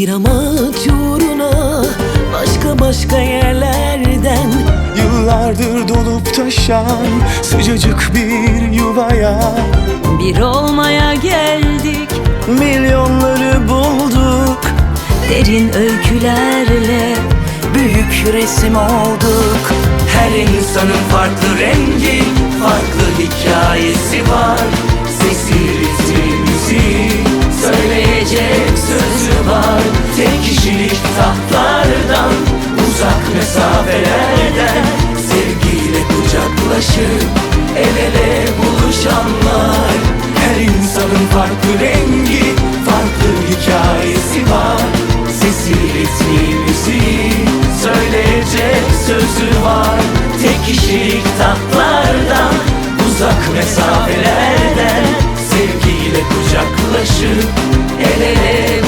Bir amaç uğruna başka yerlerden Yıllardır dolup taşan sıcacık bir yuvaya bir olmaya geldik. Milyonları bulduk, Derin öykülerle büyük resim olduk. Her insanın farklı rengi, farklı hikayesi var. Sesi, ritmi, müziği, söyleyecek sözü var. Tek kişilik tahtlardan, uzak mesafelerden sevgiyle kucaklaşıp el ele buluşanlar. Her insanın farklı rengi, farklı hikayesi var. Sesi, ritmi, müziği, söyleyecek sözü var. Tek kişilik tahtlardan, uzak mesafelerden sevgiyle kucaklaşıp el ele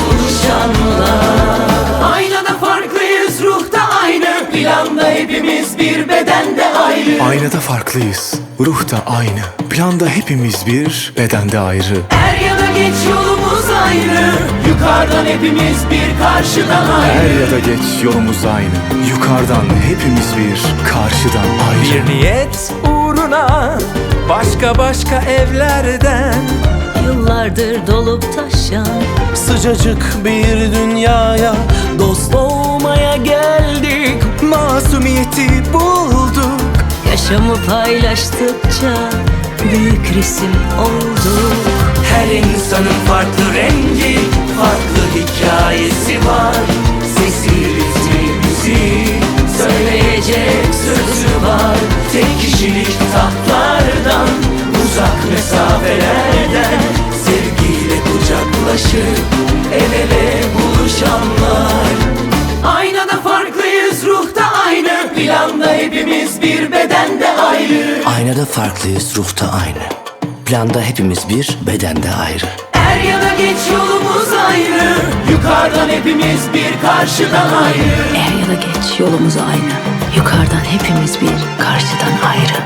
buluşanlar. Aynada farklıyız, ruhta aynı. Planda hepimiz bir, bedende ayrı. aynada farklıyız, ruhta aynı. Planda hepimiz bir, bedende ayrı. Er ya da geç yolumuz ayrı. Yukarıdan hepimiz bir, karşıdan ayrı. Er ya da geç yolumuz aynı. Yukarıdan hepimiz bir, karşıdan ayrı. Bir niyet uğruna başka evlerden Yıllardır dolup taşan Sıcacık bir dünyaya dost olmaya geldik. masumiyeti bulduk. Yaşamı paylaştıkça büyük resim olduk. Her insanın farklı rengi, farklı hikayesi var. Sesi, ritmi, müziği, söyleyecek sözü var. Tek kişilik tahtlardan, uzak mesafelerden sevgiyle kucaklaşıp el ele buluşanlar. Aynada farklıyız, ruhta aynı. Planda hepimiz bir, bedende ayrı. Aynada farklıyız, ruhta aynı. Planda hepimiz bir, bedende ayrı. Er ya da geç yolumuz ayrı. Yukarıdan hepimiz bir, karşıdan ayrı. Er ya da geç yolumuz aynı. Yukarıdan hepimiz bir, karşıdan ayrı.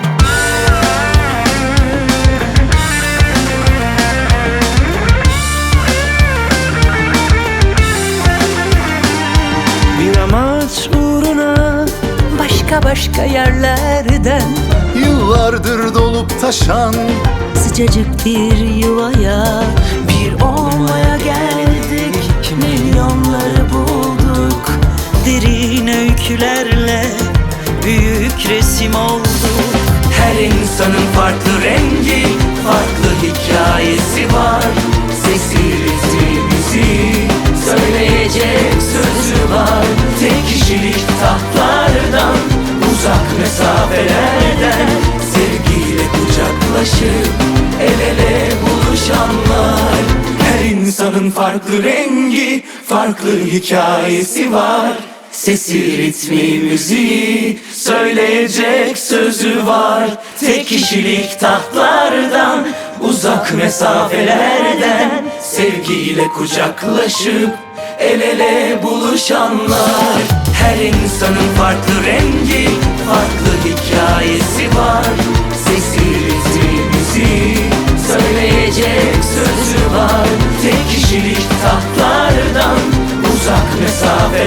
Bir amaç uğruna Başka yerlerden yıllardır dolup taşan sıcacık bir yuvaya bir olmaya geldik. Milyonları bulduk. Derin öykülerle büyük resim olduk. Her insanın farklı rengi, farklı hikayesi var. Sesi, ritmi, müziği, söyleyecek sözü var. Tek kişilik tahtlardan, uzak mesafelerden sevgiyle kucaklaşıp el ele buluşanlar. Her insanın farklı rengi, farklı hikayesi var. Sesi, ritmi, müziği, söyleyecek sözü var. Tek kişilik tahtlardan, uzak mesafelerden sevgiyle kucaklaşıp el ele buluşanlar. Her insanın farklı rengi, farklı hikayesi var. Sesi, ritmi, müziği, söyleyecek sözü var. Tek kişilik tahtlardan, uzak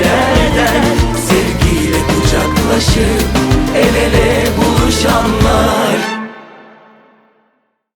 mesafelerden sevgiyle kucaklaşıp el ele buluşanlar.